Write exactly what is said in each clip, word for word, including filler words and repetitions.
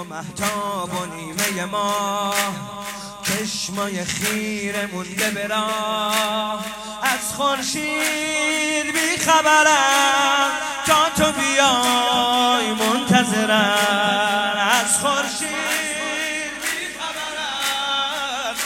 و مهتاب و نیمه ما، چشمای خیره مونده به راه، از خورشید بی خبرم تا تو بیای منتظرم، از خورشید بی خبرم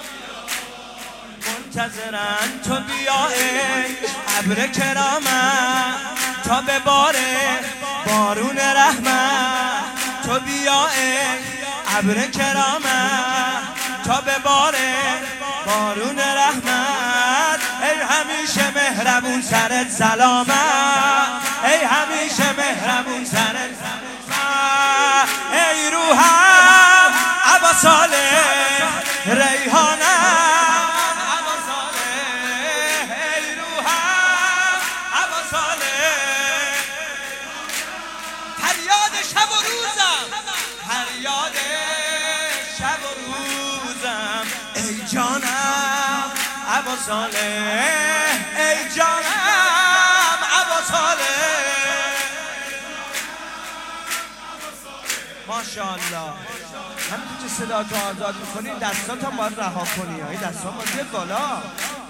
منتظرم تو بیای ابر کرامت تا بباره بارون رحمت، تو بیای ابر کرامت تا بباره بارون رحمت، ای همیشه مهربون سرت سلامت، ای همیشه مهربون سرت سلامت، ای روحم ابا صالح ریحانم ابا صالح، ای روحم ابا صالح، فریاد شب و روزم فریاد شب و روزم، ای جانم ابا صالح، ای جانم ابا صالح، ماشاءالله. همینطور که صدا تو آزاد میکنی دستات هم باید رها کنی، این دستات باید بیاد بالا.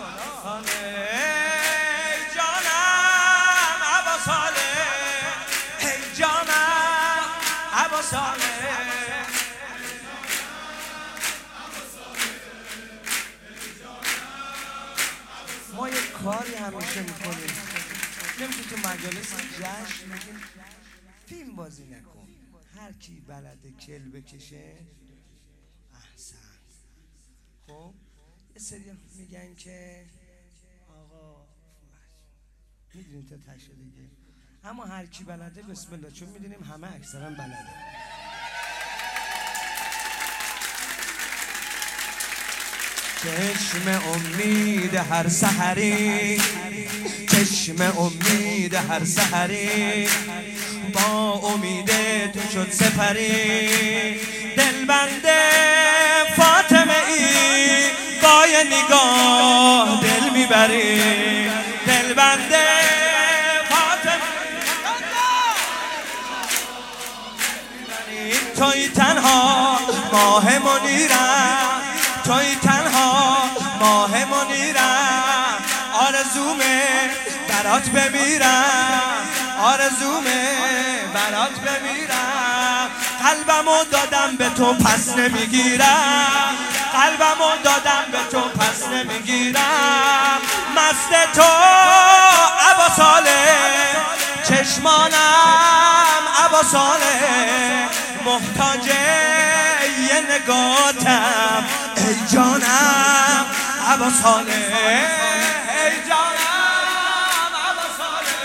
ای جانم ابا صالح، ای جانم ابا صالح، ما یک کاری همیشه میکنیم، نمیشه تو مجالس جشن میگیم فیلم بازی نکن، هر کی بلده کل بکشه احسن. خب یه سری میگن که آقا میدونیم تا تشه دیگه، اما هر کی بلده بسم الله، چون میدونیم همه اکثرا بلده. چشم امید هر سحری، چشم امید هر سحری، با امید تو شد سپری، دلبند فاطمه ای با یه نگاه دل میبری، دلبند فاطمه ای توی تنها ماه منیرم، توی تنها ماه منیرم، آرزومه برات بمیرم، آرزومه برات بمیرم، قلبمو دادم به تو پس نمیگیرم، قلبمو دادم به تو پس نمیگیرم، مست تو ابا صالح، چشمانم ابا صالح، محتاج یه نگاتم، ای جانم ابا صالح، ای جانم ابا صالح،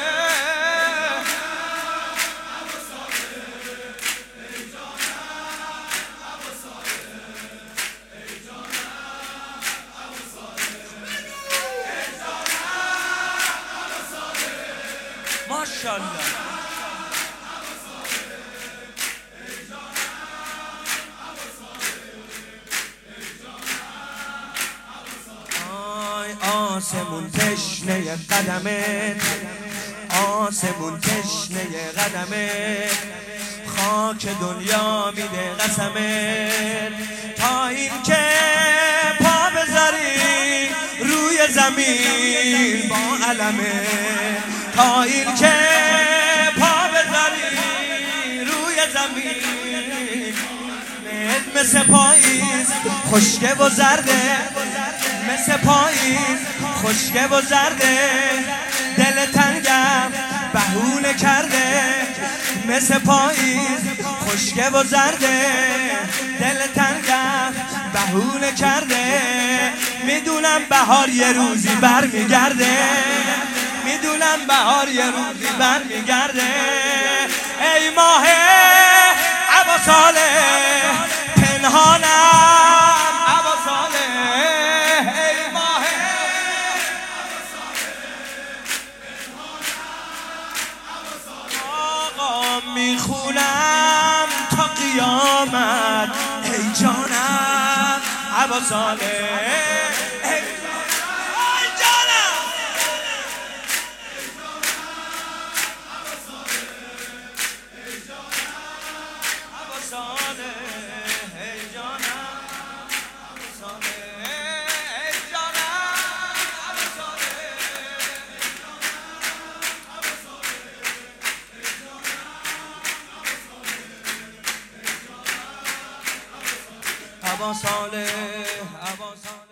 ای جانم ابا صالح، ای جانم ابا صالح، ای جانم ابا صالح، ماشاءالله. آسمون تشنه قدمت، آسمون تشنه قدمت، خاک دنیا میده قسمت، تا این که پا بذاری روی زمین با علمت، تا این که پا بذاری روی زمین، مثل پاییز خشکه و زرده، مثل پاییز خشکه و زرده، دل تنگم بهونه کرده، مثل پاییز خشکه و زرده، دل تنگم بهونه کرده، میدونم بهار یه روزی بر میگرده، میدونم بهار یه روزی بر میگرده، ای ماه ابا صالح پنهانم ابا صالح، ای ماه ابا صالح پنهانم ابا صالح، آقا میخونم تا قیامت، ای جانم ابا صالح، ساله ای جانم ابو ساله ای جانم ابو ساله ای جانم ابو ساله ای جانم ابو ساله ابو ساله ابو ساله